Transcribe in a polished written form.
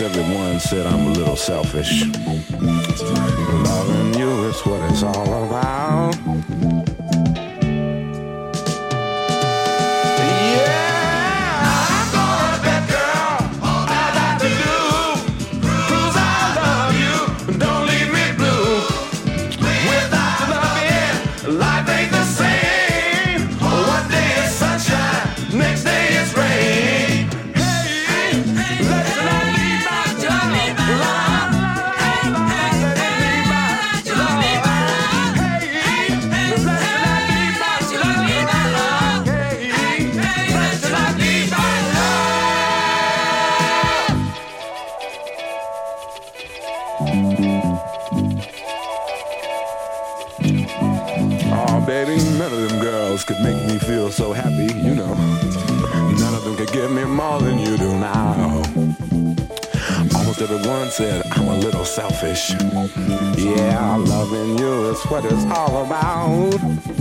everyone said I'm a little selfish. Loving you is what it's all about. Oh, baby, none of them girls could make me feel so happy, you know. None of them could give me more than you do now. Almost everyone said I'm a little selfish. Yeah, loving you is what it's all about.